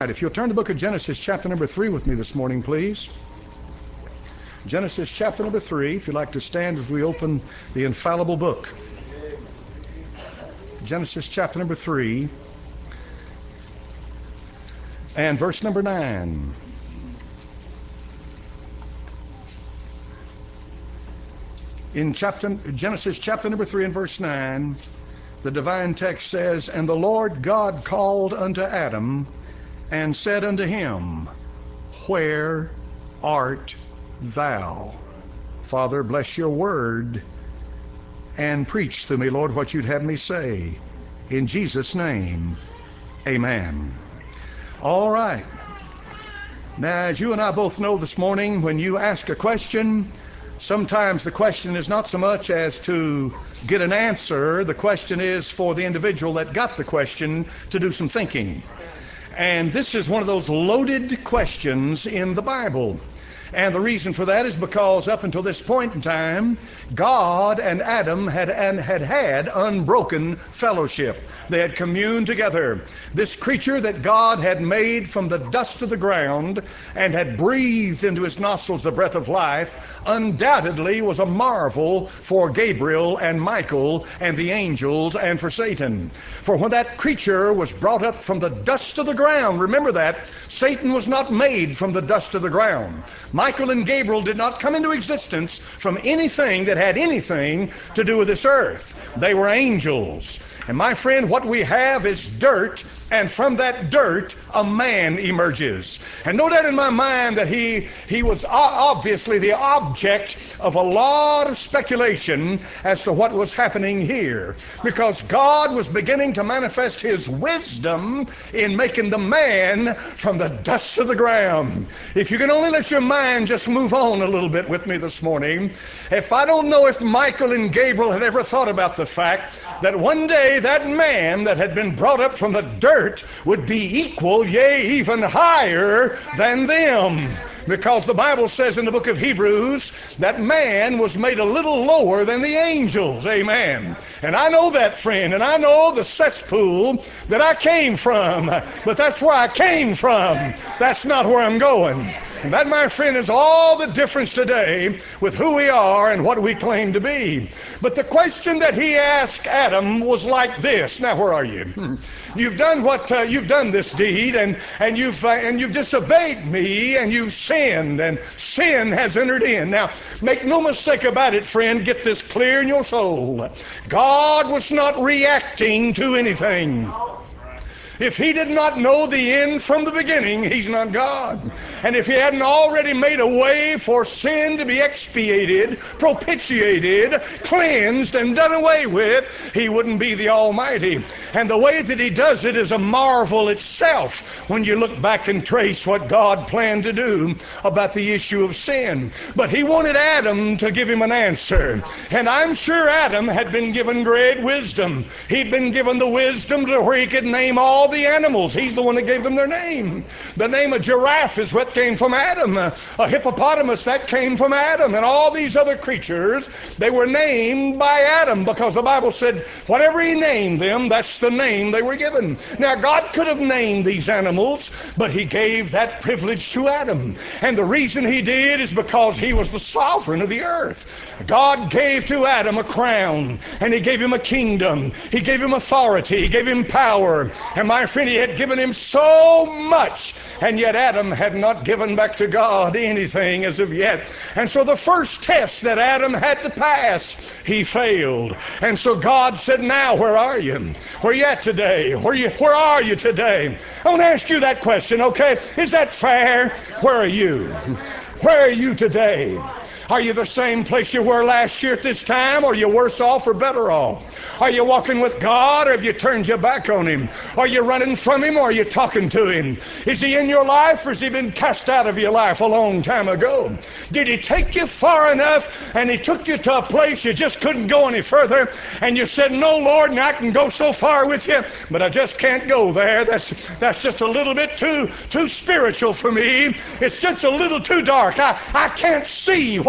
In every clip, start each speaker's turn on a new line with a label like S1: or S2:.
S1: If you'll turn to the book of Genesis chapter number 3 with me this morning, please. Genesis chapter number 3, if you'd like to stand as we open the infallible book. Genesis chapter number 3 and verse number 9. In Genesis chapter number 3 and verse 9, the divine text says, "And the Lord God called unto Adam and said unto him, Where art thou?" Father, bless your word and preach to me, Lord, what you'd have me say. In Jesus' name, amen. All right. Now, as you and I both know this morning, when you ask a question, sometimes the question is not so much as to get an answer. The question is for the individual that got the question to do some thinking. And this is one of those loaded questions in the Bible. And the reason for that is because up until this point in time, God and Adam had unbroken fellowship. They had communed together. This creature that God had made from the dust of the ground and had breathed into his nostrils the breath of life undoubtedly was a marvel for Gabriel and Michael and the angels and for Satan. For when that creature was brought up from the dust of the ground, remember that, Satan was not made from the dust of the ground. Michael and Gabriel did not come into existence from anything that had anything to do with this earth. They were angels. And my friend, what we have is dirt, and from that dirt a man emerges. And no doubt in my mind that he was obviously the object of a lot of speculation as to what was happening here, because God was beginning to manifest his wisdom in making the man from the dust of the ground. If you can only let your mind just move on a little bit with me this morning, if I don't know if Michael and Gabriel had ever thought about the fact that one day that man that had been brought up from the dirt would be equal, yea, even higher than them. Because the Bible says in the book of Hebrews that man was made a little lower than the angels. Amen. And I know that, friend, and I know the cesspool that I came from. But that's where I came from. That's not where I'm going. And that, my friend, is all the difference today with who we are and what we claim to be. But the question that he asked Adam was like this. Now, where are you? You've done you've done this deed, and you've disobeyed me, and you've sinned, and sin has entered in. Now, make no mistake about it, friend. Get this clear in your soul. God was not reacting to anything. If he did not know the end from the beginning, he's not God. And if he hadn't already made a way for sin to be expiated, propitiated, cleansed, and done away with, he wouldn't be the Almighty. And the way that he does it is a marvel itself when you look back and trace what God planned to do about the issue of sin. But he wanted Adam to give him an answer. And I'm sure Adam had been given great wisdom. He'd been given the wisdom to where he could name all the animals. He's the one that gave them their name. The name of giraffe is what came from Adam. A hippopotamus, that came from Adam. And all these other creatures, they were named by Adam, because the Bible said whatever he named them, that's the name they were given. Now, God could have named these animals, but he gave that privilege to Adam. And the reason he did is because he was the sovereign of the earth. God gave to Adam a crown, and he gave him a kingdom. He gave him authority. He gave him power. And my friend, he had given him so much, and yet Adam had not given back to God anything as of yet. And so the first test that Adam had to pass, he failed. And so God said, now where are you? Where are you at today? Where are you today? I want to ask you that question, okay? Is that fair? Where are you? Where are you today? Are you the same place you were last year at this time? Or are you worse off or better off? Are you walking with God, or have you turned your back on him? Are you running from him, or are you talking to him? Is he in your life, or has he been cast out of your life a long time ago? Did he take you far enough and he took you to a place you just couldn't go any further, and you said, no, Lord, and I can go so far with you, but I just can't go there. That's just a little bit too spiritual for me. It's just a little too dark. I can't see what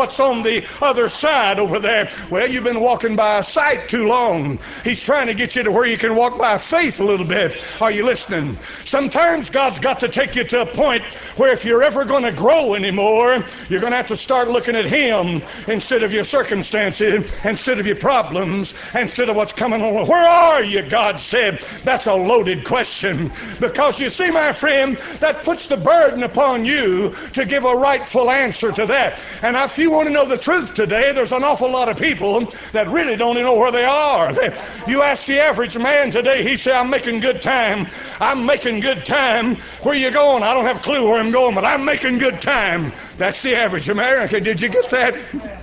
S1: what's on the other side over there. Well, you've been walking by sight too long. He's trying to get you to where you can walk by faith a little bit. Are you listening? Sometimes God's got to take you to a point where if you're ever going to grow anymore, you're going to have to start looking at Him instead of your circumstances, instead of your problems, instead of what's coming on. Where are you, God said. That's a loaded question, because you see, my friend, that puts the burden upon you to give a rightful answer to that. And if you want to know the truth today, there's an awful lot of people that really don't even know where they are. You ask the average man today, he say, I'm making good time. I'm making good time. Where you going? I don't have a clue where I'm going, but I'm making good time. That's the average American. Did you get that?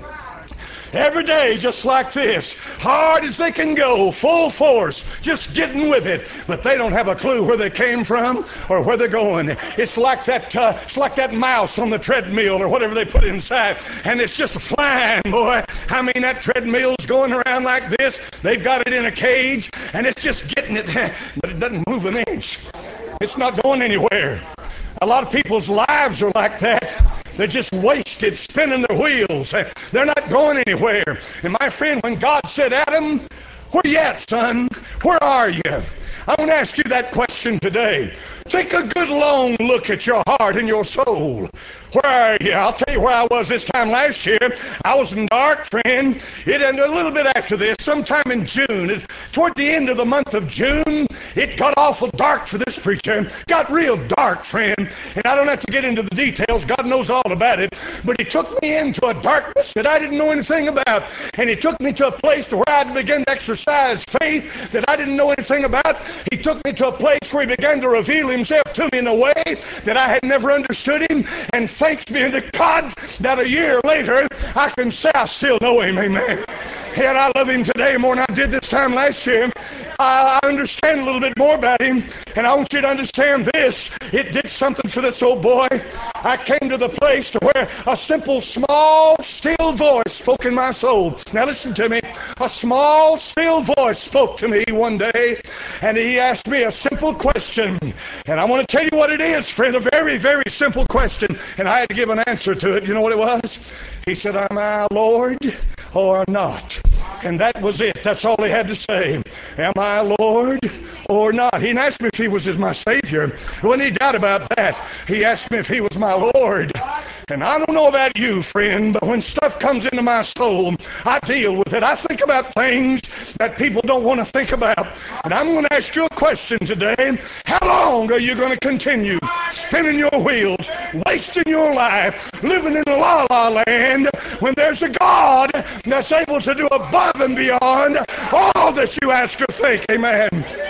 S1: Every day just like this, hard as they can go, full force, just getting with it, but they don't have a clue where they came from or where they're going. It's like that mouse on the treadmill or whatever they put inside, and it's just flying, boy. I mean, that treadmill's going around like this. They've got it in a cage, and it's just getting it, but it doesn't move an inch. It's not going anywhere. A lot of people's lives are like that. They're just wasted, spinning their wheels. They're not going anywhere. And my friend, when God said, Adam, where you at, son? Where are you? I want to ask you that question today. Take a good long look at your heart and your soul. Where are you? I'll tell you where I was this time last year. I was in dark, friend. It ended a little bit after this, sometime in June. Toward the end of the month of June, it got awful dark for this preacher. Got real dark, friend. And I don't have to get into the details. God knows all about it. But He took me into a darkness that I didn't know anything about. And He took me to a place to where I began to exercise faith that I didn't know anything about. He took me to a place where He began to reveal Himself to me in a way that I had never understood Him. And thanks be unto God that a year later I can say I still know Him. Amen. And I love Him today more than I did this time last year. I understand a little bit more about Him, and I want you to understand this. It did something for this old boy. I came to the place to where a simple, small, still voice spoke in my soul. Now listen to me. A small, still voice spoke to me one day, and he asked me a simple question. And I want to tell you what it is, friend, a very, very simple question. And I had to give an answer to it. You know what it was? He said, am I Lord or not? And that was it. That's all he had to say. Am I Lord or not? He didn't ask me if He was my Savior. There wasn't any doubt about that. He asked me if He was my Lord. And I don't know about you, friend, but when stuff comes into my soul, I deal with it. I think about things that people don't want to think about. And I'm going to ask you a question today. How long are you going to continue spinning your wheels, wasting your life, living in la-la land when there's a God that's able to do above and beyond all that you ask or think? Amen.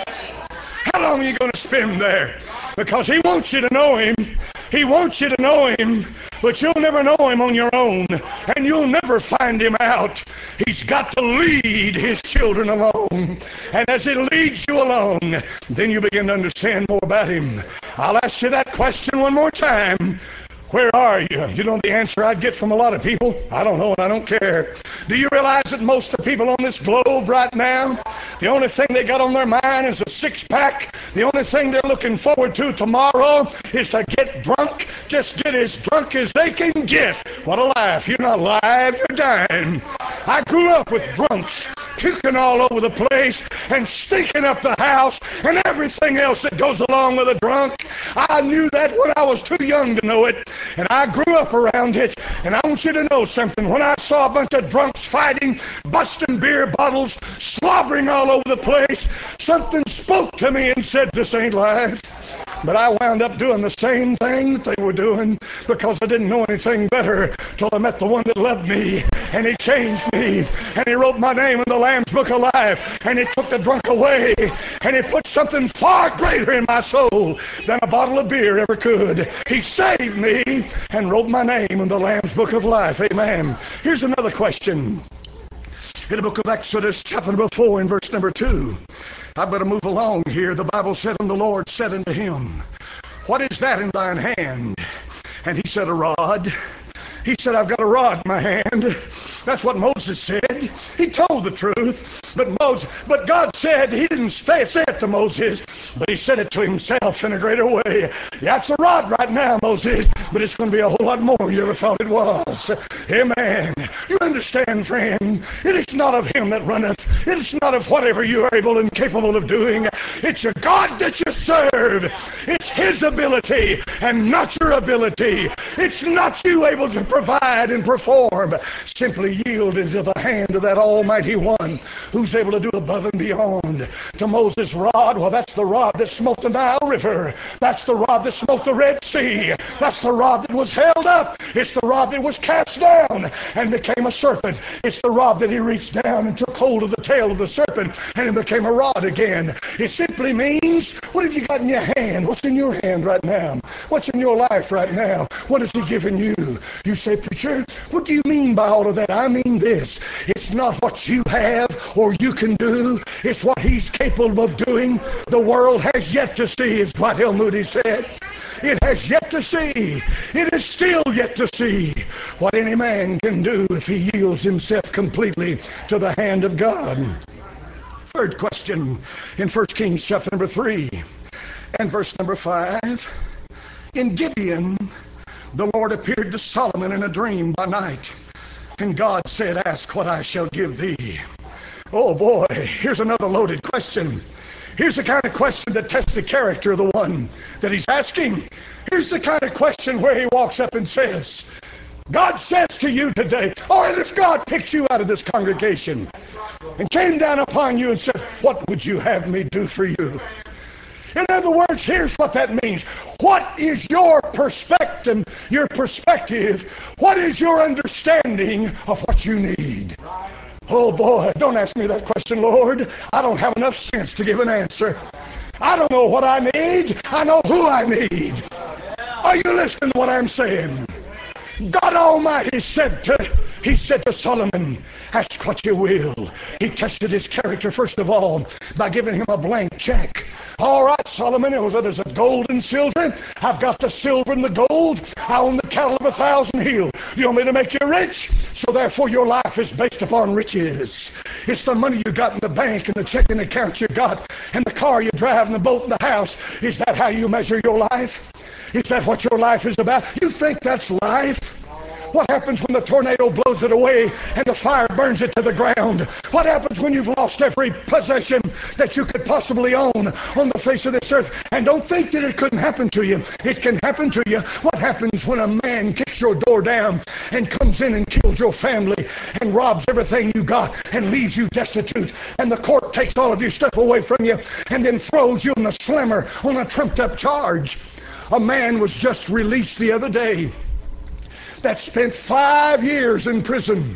S1: How long are you going to spend there? Because He wants you to know Him. He wants you to know Him, but you'll never know Him on your own, and you'll never find Him out. He's got to lead His children along, and as He leads you along, then you begin to understand more about Him. I'll ask you that question one more time. Where are you? You know the answer I'd get from a lot of people? I don't know, and I don't care. Do you realize that most of the people on this globe right now, the only thing they got on their mind is a six-pack? The only thing they're looking forward to tomorrow is to get drunk. Just get as drunk as they can get. What a life. You're not alive, you're dying. I grew up with drunks puking all over the place and stinking up the house and everything else that goes along with a drunk. I knew that when I was too young to know it, and I grew up around it. And I want you to know something. When I saw a bunch of drunks fighting, busting beer bottles, slobbering all over the place, something spoke to me and said, this ain't life. But I wound up doing the same thing that they were doing because I didn't know anything better till I met the one that loved me, and He changed me, and He wrote my name in the Lamb's Book of Life, and He took the drunk away, and He put something far greater in my soul than a bottle of beer ever could. He saved me and wrote my name in the Lamb's Book of Life. Amen. Here's another question. In the book of Exodus, chapter number 4, and verse number 2. I better move along here. The Bible said, and the Lord said unto him, what is that in thine hand? And he said, a rod. He said, I've got a rod in my hand. That's what Moses said. He told the truth. But God said, he didn't say it to Moses, but he said it to himself in a greater way. Yeah, it's a rod right now, Moses, but it's going to be a whole lot more than you ever thought it was. Amen. You understand, friend? It is not of him that runneth. It is not of whatever you are able and capable of doing. It's your God that you serve. It's his ability and not your ability. It's not you able to provide and perform. Simply yield into the hand of that Almighty One who's able to do above and beyond. To Moses' rod, well, that's the rod that smote the Nile River. That's the rod that smote the Red Sea. That's the rod that was held up. It's the rod that was cast down and became a serpent. It's the rod that he reached down and took hold of the tail of the serpent and it became a rod again. It simply means, what have you got in your hand? What's in your hand right now? What's in your life right now? What has he given you? You say, preacher, what do you mean by all of that? I mean this. It's not what you have or you can do. It's what he's capable of doing. The world has yet to see, is what L. Moody said. It has yet to see. It is still yet to see what any man can do if he yields himself completely to the hand of God. Third question in 1 Kings chapter number 3 and verse number 5. In Gibeon, the Lord appeared to Solomon in a dream by night, and God said, ask what I shall give thee. Oh boy, here's another loaded question. Here's the kind of question that tests the character of the one that he's asking. Here's the kind of question where he walks up and says, God says to you today, or if God picked you out of this congregation and came down upon you and said, what would you have me do for you? In other words, here's what that means. What is your perspective? Your perspective? What is your understanding of what you need? Oh boy, don't ask me that question, Lord. I don't have enough sense to give an answer. I don't know what I need. I know who I need. Are you listening to what I'm saying? God Almighty said to Solomon, ask what you will. He tested his character, first of all, by giving him a blank check. All right, Solomon, is it gold and silver? I've got the silver and the gold. I own the cattle of 1,000 hills. You want me to make you rich? So therefore your life is based upon riches. It's the money you got in the bank and the checking account you got and the car you drive and the boat and the house. Is that how you measure your life? Is that what your life is about? You think that's life? What happens when the tornado blows it away and the fire burns it to the ground? What happens when you've lost every possession that you could possibly own on the face of this earth? And don't think that it couldn't happen to you. It can happen to you. What happens when a man kicks your door down and comes in and kills your family and robs everything you got and leaves you destitute, and the court takes all of your stuff away from you and then throws you in the slammer on a trumped up charge? A man was just released the other day that spent 5 years in prison.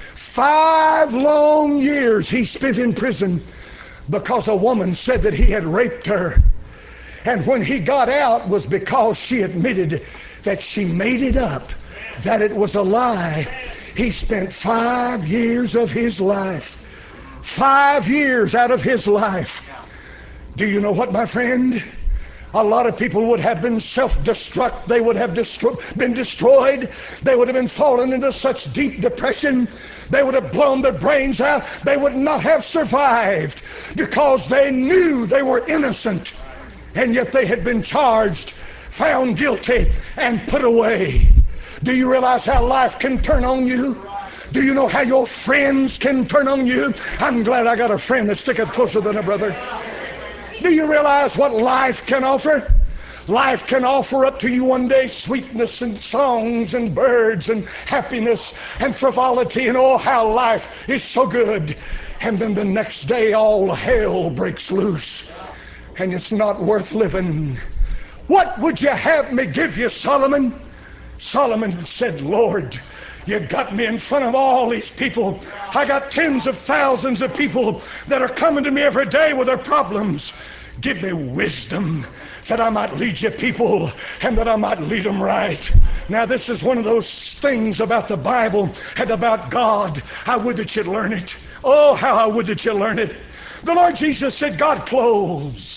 S1: 5 long years he spent in prison because a woman said that he had raped her. And when he got out was because she admitted that she made it up, that it was a lie. He spent 5 years of his life. 5 years out of his life. Do you know what, my friend? A lot of people would have been self-destruct. They would have been destroyed. They would have been fallen into such deep depression. They would have blown their brains out. They would not have survived because they knew they were innocent. And yet they had been charged, found guilty, and put away. Do you realize how life can turn on you? Do you know how your friends can turn on you? I'm glad I got a friend that sticketh closer than a brother. Do you realize what life can offer? Life can offer up to you one day sweetness and songs and birds and happiness and frivolity, and oh, how life is so good. And then the next day all hell breaks loose and it's not worth living. What would you have me give you, Solomon? Solomon said, Lord, you got me in front of all these people. I got tens of thousands of people that are coming to me every day with their problems. Give me wisdom that I might lead you people and that I might lead them right. Now this is one of those things about the Bible and about God. I would that you'd learn it. Oh, how I would that you learn it. The Lord Jesus said, God clothes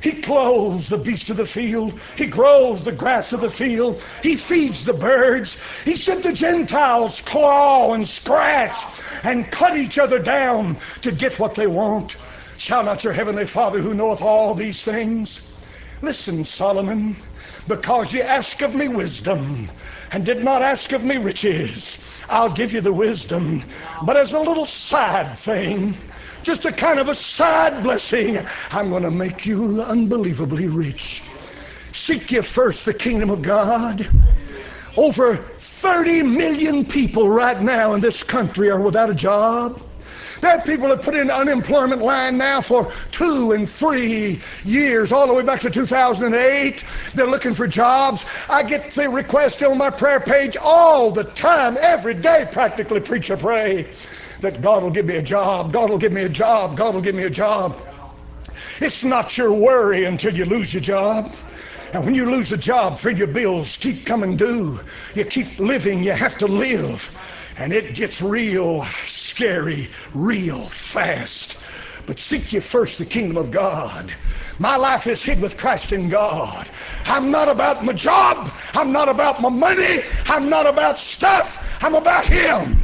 S1: He clothes the beasts of the field. He grows the grass of the field. He feeds the birds. He said the Gentiles claw and scratch and cut each other down to get what they want. Shall not your heavenly Father who knoweth all these things? Listen, Solomon, because you ask of me wisdom and did not ask of me riches, I'll give you the wisdom, but as a little side thing, just a kind of a side blessing, I'm going to make you unbelievably rich. Seek ye first the kingdom of God. Over 30 million people right now in this country are without a job. There are people that put in unemployment line now for 2 and 3 years, all the way back to 2008. They're looking for jobs. I get the request on my prayer page all the time, every day practically, preacher, pray that God will give me a job, God will give me a job, God will give me a job. It's not your worry until you lose your job. And when you lose a job, friend, your bills keep coming due. You keep living, you have to live. And it gets real scary, real fast. But seek ye first the kingdom of God. My life is hid with Christ in God. I'm not about my job. I'm not about my money. I'm not about stuff. I'm about Him.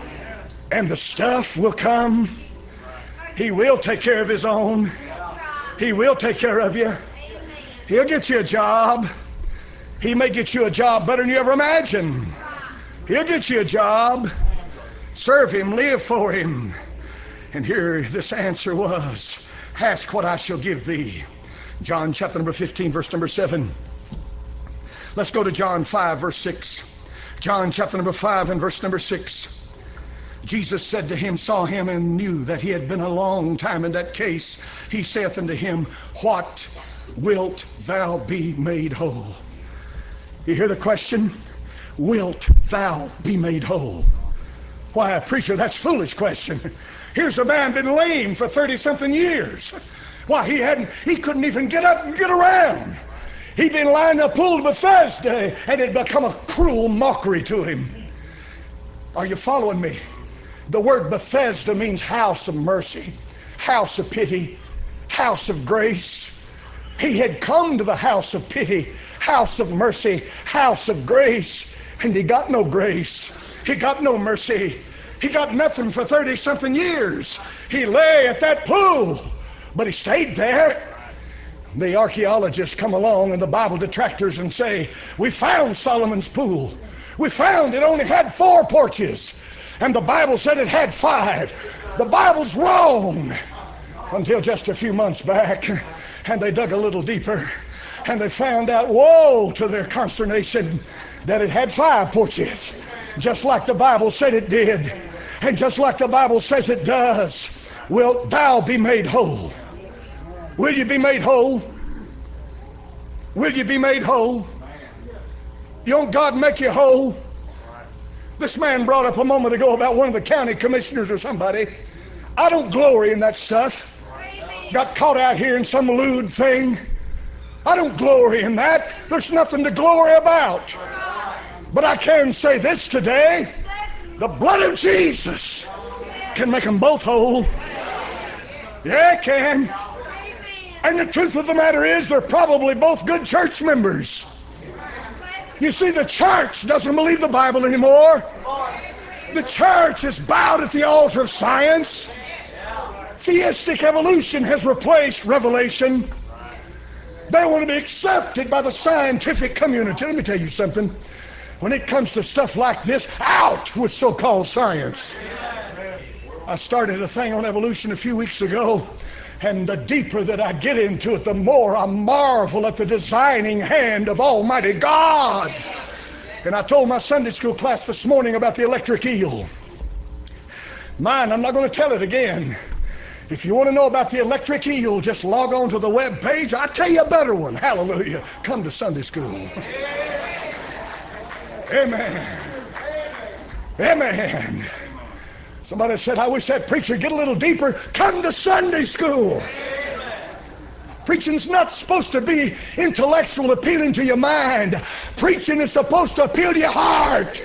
S1: And the stuff will come. He will take care of His own. He will take care of you. He'll get you a job. He may get you a job better than you ever imagined. He'll get you a job. Serve Him, live for Him. And here this answer was, ask what I shall give thee. John chapter number 15, verse number 7. Let's go to John 5, verse 6. John chapter number 5 and verse number 6. Jesus said to him, saw him, and knew that he had been a long time in that case. He saith unto him, what wilt thou be made whole? You hear the question? Wilt thou be made whole? Why, preacher, that's a foolish question. Here's a man been lame for 30-something years. Why, he couldn't even get up and get around. He'd been lying in the pool of Bethesda, and it had become a cruel mockery to him. Are you following me? The word Bethesda means house of mercy, house of pity, house of grace. He had come to the house of pity, house of mercy, house of grace, and he got no grace. He got no mercy. He got nothing for 30-something years. He lay at that pool, but he stayed there. The archaeologists come along and the Bible detractors and say, we found Solomon's pool. We found it only had 4 porches. And the Bible said it had 5. The Bible's wrong. Until just a few months back, and they dug a little deeper, and they found out, woe to their consternation, that it had 5 porches, just like the Bible said it did, and just like the Bible says it does. Wilt thou be made whole? Will you be made whole? Will you be made whole? You want God to make you whole? This man brought up a moment ago about one of the county commissioners or somebody. I don't glory in that stuff. Got caught out here in some lewd thing. I don't glory in that. There's nothing to glory about. But I can say this today. The blood of Jesus can make them both whole. Yeah, it can. And the truth of the matter is, they're probably both good church members. You see, the church doesn't believe the Bible anymore. The church is bowed at the altar of science. Theistic evolution has replaced revelation. They want to be accepted by the scientific community. Let me tell you something. When it comes to stuff like this, out with so-called science. I started a thing on evolution a few weeks ago, and the deeper that I get into it, the more I marvel at the designing hand of Almighty God. And I told my Sunday school class this morning about the electric eel. Mine, I'm not going to tell it again. If you want to know about the electric eel, just log on to the web page. I'll tell you a better one. Hallelujah. Come to Sunday school. Amen. Amen. Somebody said, I wish that preacher would get a little deeper. Come to Sunday school. Preaching's not supposed to be intellectual, appealing to your mind. Preaching is supposed to appeal to your heart.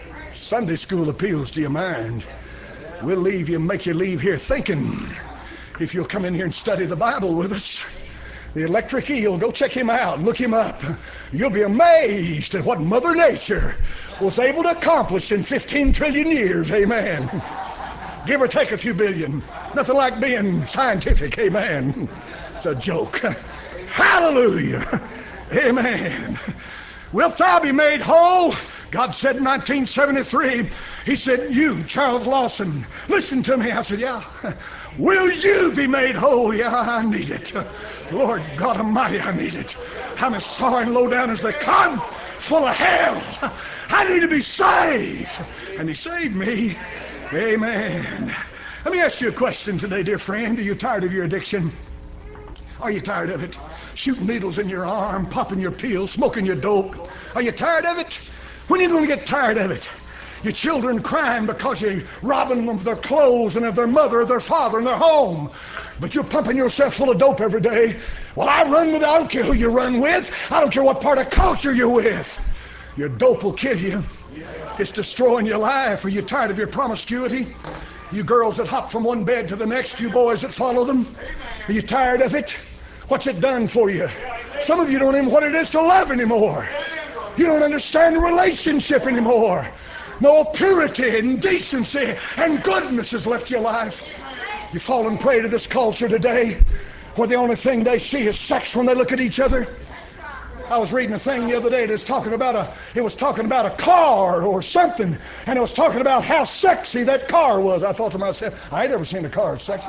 S1: Sunday school appeals to your mind. We'll leave you, make you leave here thinking. If you'll come in here and study the Bible with us, the electric eel, go check him out, look him up. You'll be amazed at what Mother Nature was able to accomplish in 15 trillion years. Amen. Give or take a few billion. Nothing like being scientific. Amen. It's a joke. Hallelujah. Amen. Wilt thou be made whole? God said in 1973, he said, you, Charles Lawson, listen to me. I said, yeah. Will you be made whole? Yeah, I need it. Lord God Almighty, I need it. I'm as sorry and low down as they come, full of hell. I need to be saved. And he saved me. Amen. Let me ask you a question today, dear friend. Are you tired of your addiction? Are you tired of it? Shooting needles in your arm, popping your pills, smoking your dope. Are you tired of it? When are you going to get tired of it? Your children crying because you're robbing them of their clothes and of their mother or their father and their home. But you're pumping yourself full of dope every day. Well, I don't care who you run with. I don't care what part of culture you're with. Your dope will kill you. It's destroying your life. Are you tired of your promiscuity? You girls that hop from one bed to the next, you boys that follow them. Are you tired of it? What's it done for you? Some of you don't even know what it is to love anymore. You don't understand relationship anymore. No purity and decency and goodness has left your life. You've fallen prey to this culture today where the only thing they see is sex when they look at each other. I was reading a thing the other day that was talking about a car or something, and it was talking about how sexy that car was. I thought to myself, I ain't ever seen a car sexy.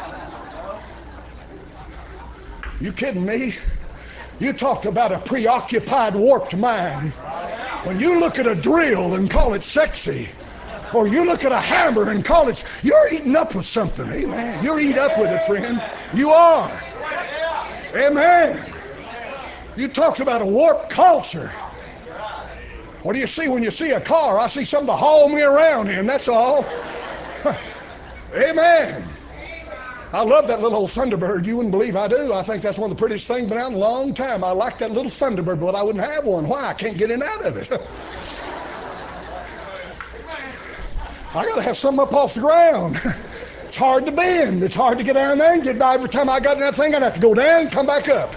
S1: You kidding me? You talked about a preoccupied, warped mind. When you look at a drill and call it sexy, or you look at a hammer and call it, you're eating up with something. Amen. You're eating up with it, friend. You are. Amen. You talked about a warped culture. What do you see when you see a car? I see something to haul me around in, that's all. Amen. I love that little old Thunderbird. You wouldn't believe I do. I think that's one of the prettiest things been out in a long time. I like that little Thunderbird, but I wouldn't have one. Why? I can't get in and out of it. I got to have something up off the ground. It's hard to bend. It's hard to get down there and get by. Every time I got in that thing, I'd have to go down and come back up.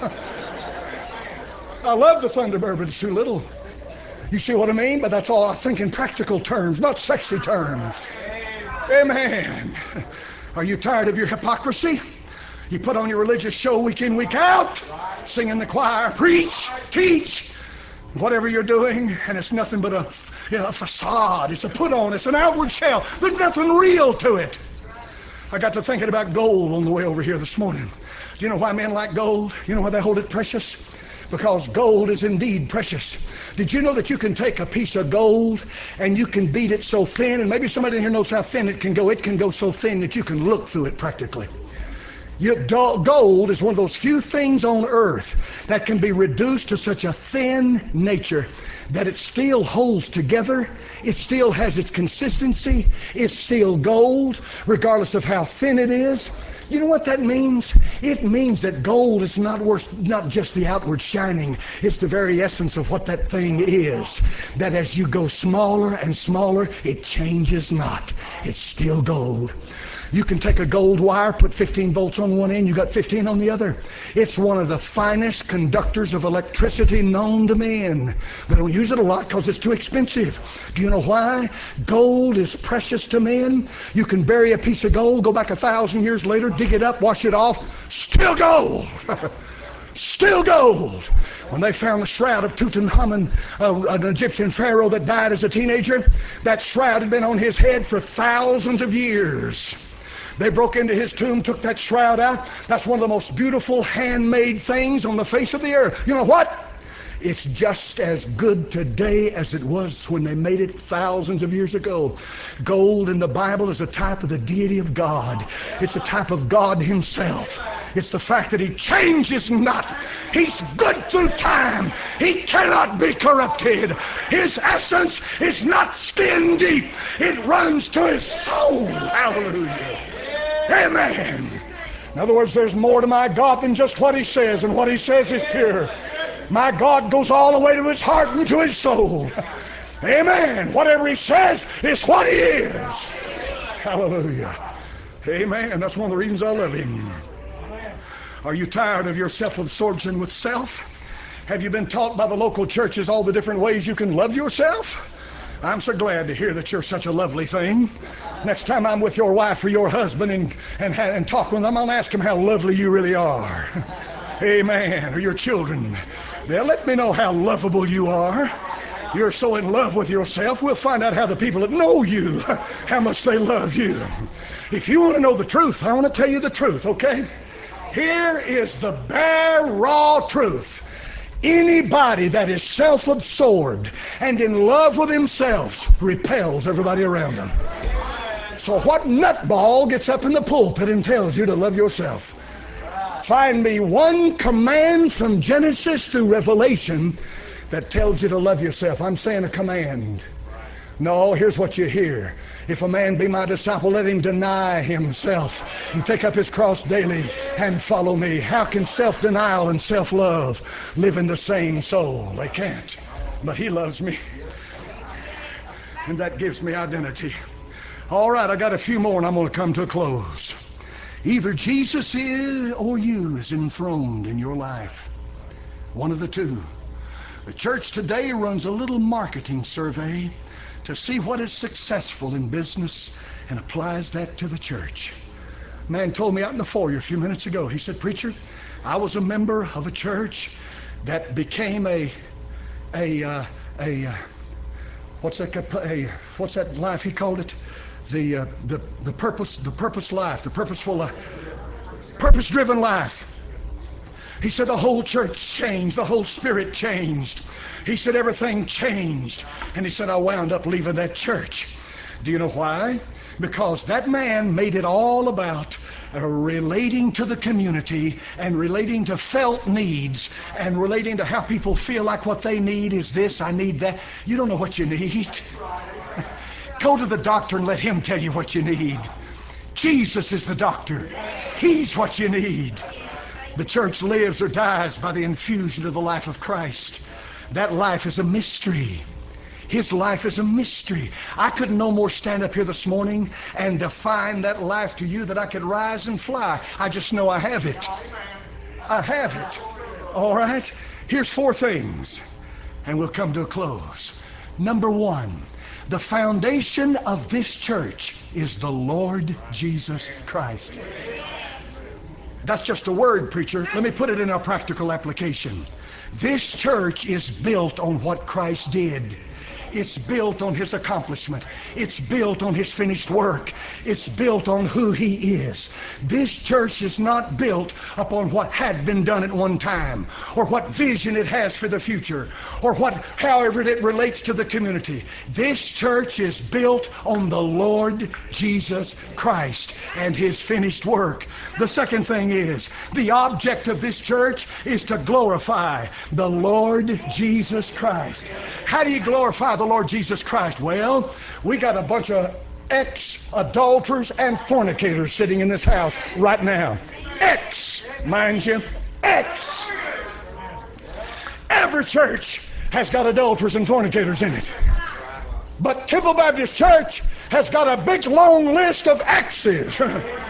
S1: I love the Thunderbird, but it's too little. You see what I mean? But that's all I think in practical terms, not sexy terms. Amen. Are you tired of your hypocrisy? You put on your religious show week in, week out, sing in the choir, preach, teach, whatever you're doing, and it's nothing but a facade. It's a put on. It's an outward shell. There's nothing real to it. I got to thinking about gold on the way over here this morning. Do you know why men like gold? You know why they hold it precious? Because gold is indeed precious. Did you know that you can take a piece of gold and you can beat it so thin, and maybe somebody in here knows how thin it can go. It can go so thin that you can look through it practically. Gold is one of those few things on earth that can be reduced to such a thin nature that it still holds together. It still has its consistency. It's still gold, regardless of how thin it is. You know what that means? It means that gold is not just the outward shining. It's the very essence of what that thing is. That as you go smaller and smaller, it changes not. It's still gold. You can take a gold wire, put 15 volts on one end, you got 15 on the other. It's one of the finest conductors of electricity known to men. They don't use it a lot because it's too expensive. Do you know why? Gold is precious to men. You can bury a piece of gold, go back 1,000 years later, dig it up, wash it off, still gold. Still gold. When they found the shroud of Tutankhamun, an Egyptian pharaoh that died as a teenager, that shroud had been on his head for thousands of years. They broke into his tomb, took that shroud out. That's one of the most beautiful handmade things on the face of the earth. You know what? It's just as good today as it was when they made it thousands of years ago. Gold in the Bible is a type of the deity of God. It's a type of God himself. It's the fact that he changes not. He's good through time. He cannot be corrupted. His essence is not skin deep. It runs to his soul. Hallelujah. Amen. In other words, there's more to my God than just what he says, and what he says is pure. My God goes all the way to his heart and to his soul. Amen. Whatever he says is what he is. Hallelujah. Amen. That's one of the reasons I love him. Are you tired of your self-absorption with self? Have you been taught by the local churches all the different ways you can love yourself? I'm so glad to hear that you're such a lovely thing. Next time I'm with your wife or your husband and talk with them, I'll ask them how lovely you really are. Amen. Or your children. They'll let me know how lovable you are. You're so in love with yourself, we'll find out how the people that know you, how much they love you. If you want to know the truth, I want to tell you the truth, okay? Here is the bare, raw truth. Anybody that is self-absorbed and in love with himself repels everybody around them. So what nutball gets up in the pulpit and tells you to love yourself? Find me one command from Genesis through Revelation that tells you to love yourself. I'm saying a command. No, here's what you hear. If a man be my disciple, let him deny himself and take up his cross daily and follow me. How can self-denial and self-love live in the same soul? They can't. But he loves me. And that gives me identity. All right, I got a few more and I'm going to come to a close. Either Jesus is or you is enthroned in your life. One of the two. The church today runs a little marketing survey to see what is successful in business and applies that to the church. A man told me out in the foyer a few minutes ago, he said, "Preacher, I was a member of a church that became what's that life he called it? The purpose life, the purposeful life, purpose-driven life." He said the whole church changed, the whole spirit changed. He said everything changed. And he said, I wound up leaving that church. Do you know why? Because that man made it all about relating to the community and relating to felt needs and relating to how people feel like what they need is this, I need that. You don't know what you need. Go to the doctor and let him tell you what you need. Jesus is the doctor. He's what you need. The church lives or dies by the infusion of the life of Christ. That life is a mystery. His life is a mystery. I couldn't no more stand up here this morning and define that life to you that I could rise and fly. I just know I have it. I have it. All right? Here's 4 things, and we'll come to a close. Number 1, the foundation of this church is the Lord Jesus Christ. That's just a word, preacher. Let me put it in a practical application. This church is built on what Christ did. It's built on his accomplishment. It's built on his finished work. It's built on who he is. This church is not built upon what had been done at one time, or what vision it has for the future, or however it relates to the community. This church is built on the Lord Jesus Christ and his finished work. The second thing is, the object of this church is to glorify the Lord Jesus Christ. How do you glorify the Lord Jesus Christ? Well, we got a bunch of ex-adulterers and fornicators sitting in this house right now. Ex, mind you, ex. Every church has got adulterers and fornicators in it. But Temple Baptist Church has got a big long list of exes.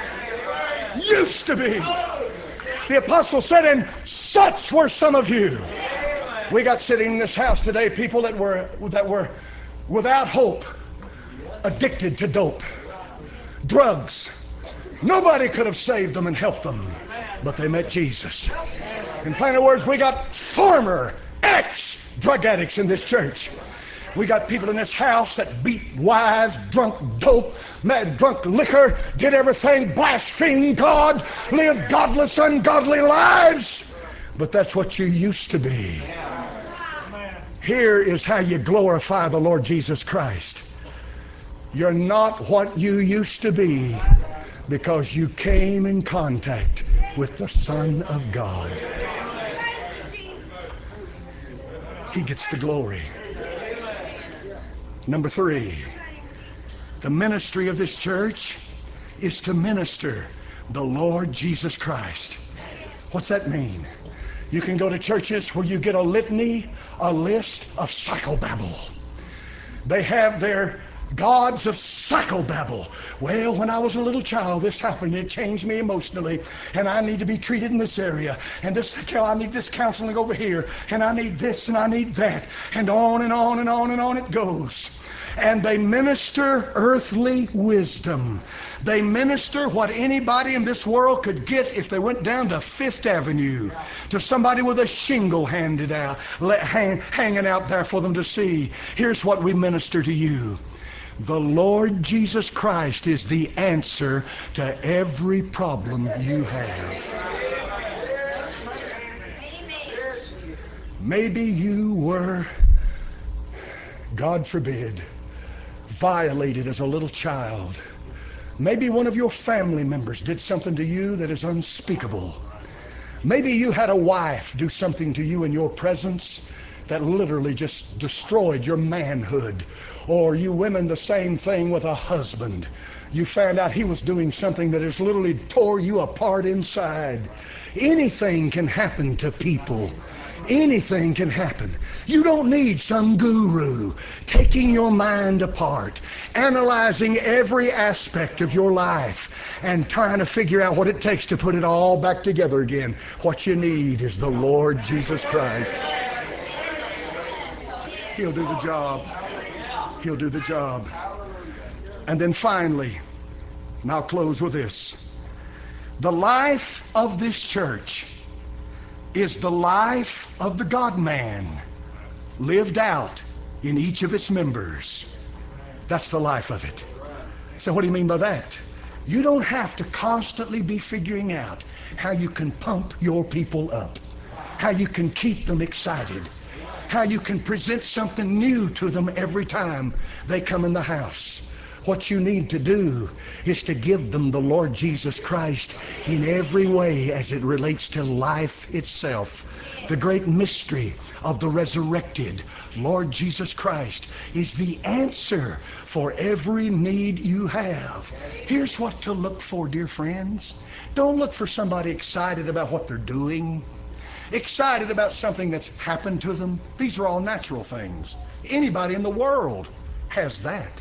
S1: Used to be. The apostle said, and such were some of you. We got sitting in this house today people that were without hope, addicted to dope, drugs. Nobody could have saved them and helped them, but they met Jesus. In plain words, we got former ex-drug addicts in this church. We got people in this house that beat wives, drunk dope, drunk liquor, did everything, blasphemed God, lived godless, ungodly lives. But that's what you used to be. Here is how you glorify the Lord Jesus Christ. You're not what you used to be because you came in contact with the Son of God. He gets the glory. Number 3, the ministry of this church is to minister the Lord Jesus Christ. What's that mean? You can go to churches where you get a litany, a list of psychobabble. They have their Gods of psychobabble. Well, when I was a little child, this happened. It changed me emotionally, and I need to be treated in this area, and this, I need this counseling over here, and I need this, and I need that, and on and on and on and on it goes. And they minister earthly wisdom. They minister what anybody in this world could get if they went down to Fifth Avenue to somebody with a shingle handed out, hanging out there for them to see. Here's what we minister to you. The Lord Jesus Christ is the answer to every problem you have. Maybe you were, God forbid, violated as a little child. Maybe one of your family members did something to you that is unspeakable. Maybe you had a wife do something to you in your presence that literally just destroyed your manhood. Or you women, the same thing with a husband. You found out he was doing something that has literally tore you apart inside. Anything can happen to people. Anything can happen. You don't need some guru taking your mind apart, analyzing every aspect of your life, and trying to figure out what it takes to put it all back together again. What you need is the Lord Jesus Christ. He'll do the job. He'll do the job. And then finally, and I'll close with this. The life of this church is the life of the God-man lived out in each of its members. That's the life of it. So what do you mean by that? You don't have to constantly be figuring out how you can pump your people up, how you can keep them excited, how you can present something new to them every time they come in the house. What you need to do is to give them the Lord Jesus Christ in every way as it relates to life itself. The great mystery of the resurrected Lord Jesus Christ is the answer for every need you have. Here's what to look for, dear friends. Don't look for somebody excited about what they're doing, excited about something that's happened to them. These are all natural things. Anybody in the world has that.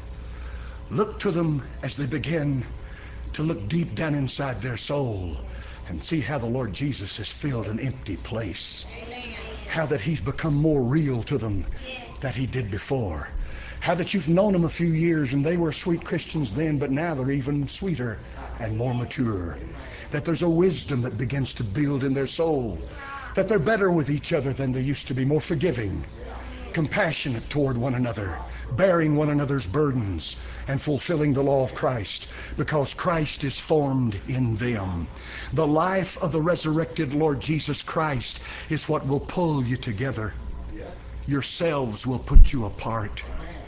S1: Look to them as they begin to look deep down inside their soul and see how the Lord Jesus has filled an empty place. How that he's become more real to them than he did before. How that you've known them a few years and they were sweet Christians then, but now they're even sweeter and more mature. That there's a wisdom that begins to build in their soul. That they're better with each other than they used to be, more forgiving, compassionate toward one another, bearing one another's burdens, and fulfilling the law of Christ, because Christ is formed in them. The life of the resurrected Lord Jesus Christ is what will pull you together. Yourselves will put you apart.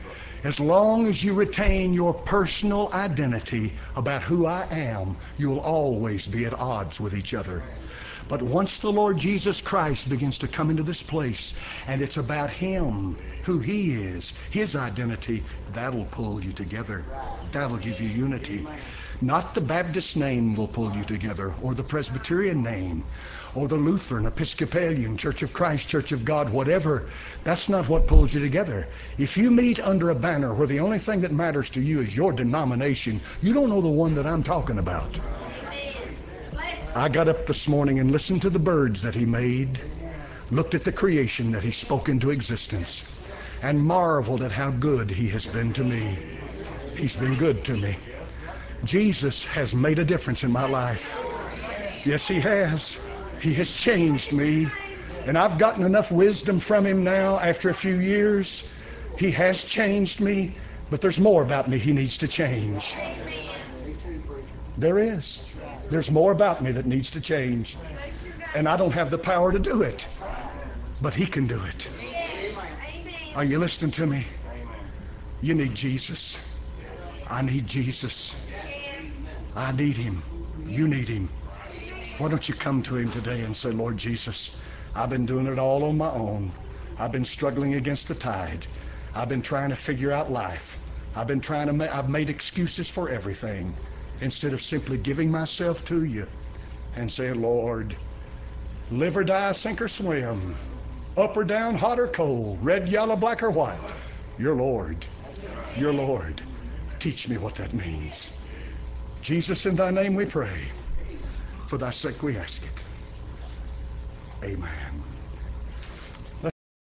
S1: As long as you retain your personal identity about who I am, you'll always be at odds with each other. But once the Lord Jesus Christ begins to come into this place, and it's about him, who he is, his identity, that'll pull you together. That'll give you unity. Not the Baptist name will pull you together, or the Presbyterian name, or the Lutheran, Episcopalian, Church of Christ, Church of God, whatever. That's not what pulls you together. If you meet under a banner where the only thing that matters to you is your denomination, you don't know the one that I'm talking about. I got up this morning and listened to the birds that he made, looked at the creation that he spoke into existence, and marveled at how good he has been to me. He's been good to me. Jesus has made a difference in my life. Yes, he has. He has changed me, and I've gotten enough wisdom from him now after a few years. He has changed me, but there's more about me he needs to change. There is. There's more about me that needs to change. And I don't have the power to do it. But he can do it. Are you listening to me? You need Jesus. I need Jesus. I need him. You need him. Why don't you come to him today and say, Lord Jesus, I've been doing it all on my own. I've been struggling against the tide. I've been trying to figure out life. I've made excuses for everything, instead of simply giving myself to you and saying, Lord, live or die, sink or swim, up or down, hot or cold, red, yellow, black or white, you're Lord. You're Lord. Teach me what that means. Jesus, in thy name we pray. For thy sake we ask it. Amen.